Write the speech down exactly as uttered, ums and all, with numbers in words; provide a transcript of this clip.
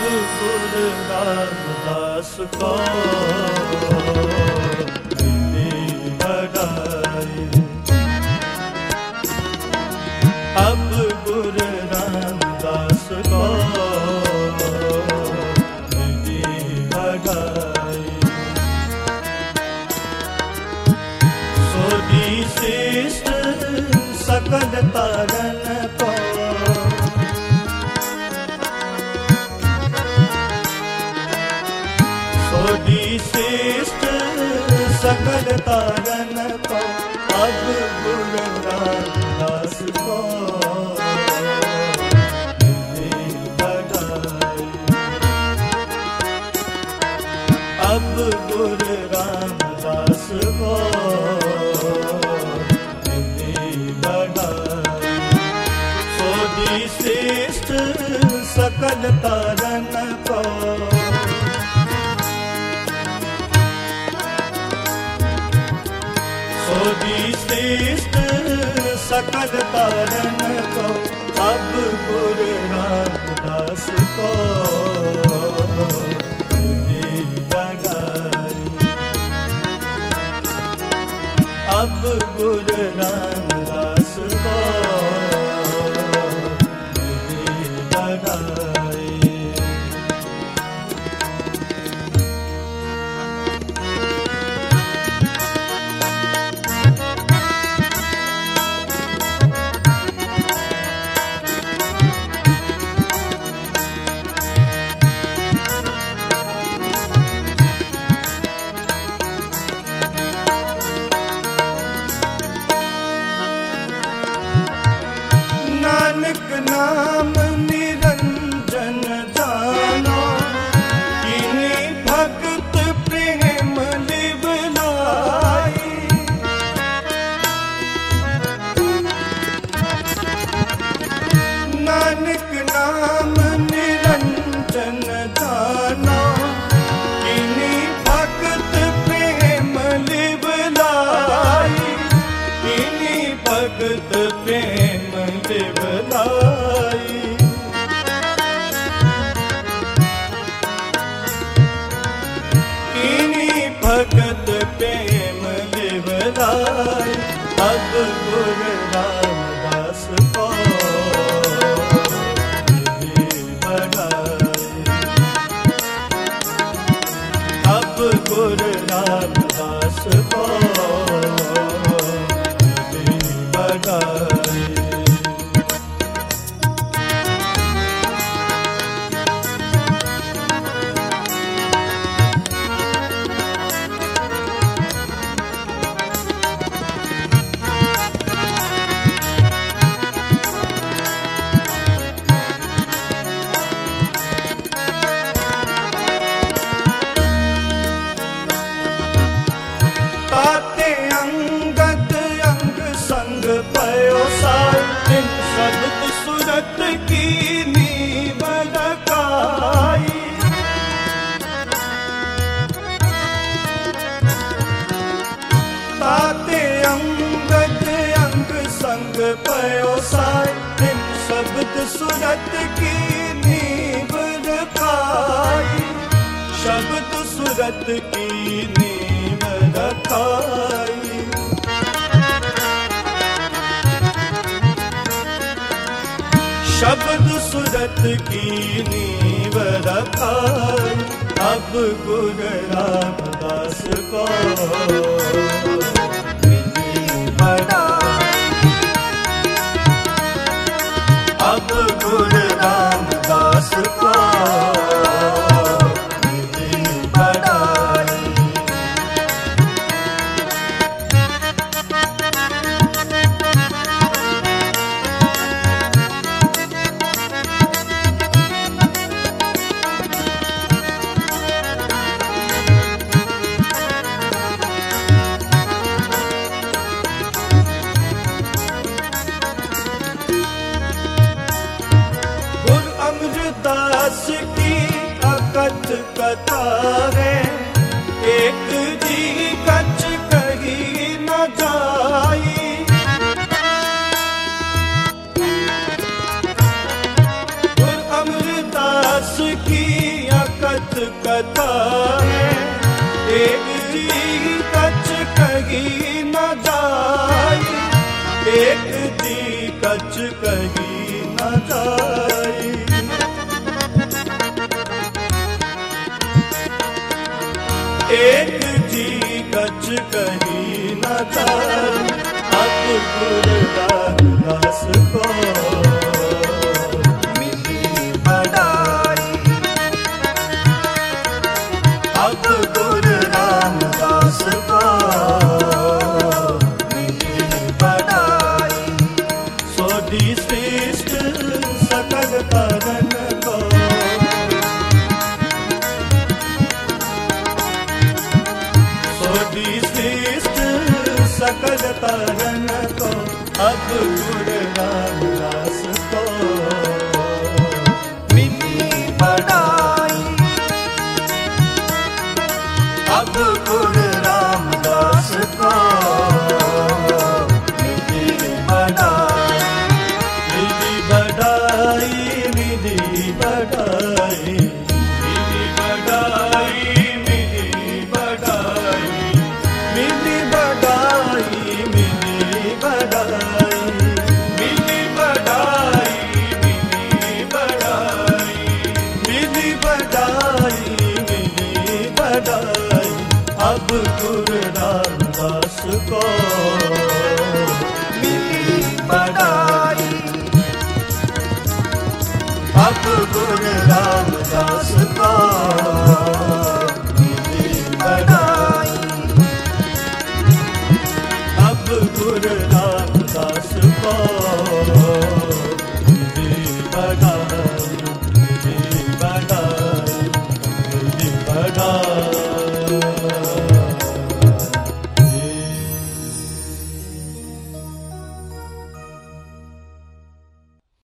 गुरु रामदास को मिली बड़ाई। अब गुरु रामदास को मिली बड़ाई। सोदी शिष्ट सकल तारन को सोदी शिष्ट सकल तारन को अब गुरु रामदास को मिली बड़ाई। अब गुरु रामदास को शिष्ट सकल तारन को सोदी शिष्ट सकल तारन को अब गुरु रामदास को मिली बड़ाई। अब गुरु रामदास को नाम निरंजन जानो किन्हीं भक्त प्रेम लिवलाई। नानक नाम निरंजन जानो किन्हीं भक्त प्रेम लिवलाई। किन्हीं भक्त प्रेम लिवलाई। भगत प्रेम लिवलाई। अब गुरु रामदास को मिली बड़ाई। अब गुरु रामदास को मिली बड़ाई। पयो साई इन शब्द सूरत की नींव रखाई। ताते अंगद अंग संग पयो साई इन शब्द सूरत की नींव रखाई। शब्द सूरत की नींव रखाई। शब्द सूरत की नींव रखाई। अब गुरु रामदास को मिली बड़ाई। अब गुरु रामदास को मिली बड़ाई। दास की अकथ कथा है एक जी कछ कही न जाई। गुरु अमरदास की कही न जाई, एक जी कछ कही न जाई। एक जी कछ कही न जाई, अब गुरु रामदास को मिली बड़ाई। अब गुरु रामदास को मिली बड़ाई। सोधी श्रेष्ठ सकल तरन को, सोधी श्रेष्ठ सकल तरन को, अब गुरु रामदास को मिली बड़ाई। अब गुरु रामदास को मिली बड़ाई। मिली बड़ाई, मिली बड़ाई, मिली बड़ाई, मिली बड़ाई, मिली बड़ाई, मिली बड़ाई, मिली बड़ाई, मिली बड़ाई, मिली बड़ाई, मिली बड़ाई। अब गुरु रामदास को मिली बड़ाई। अब गुरु रामदास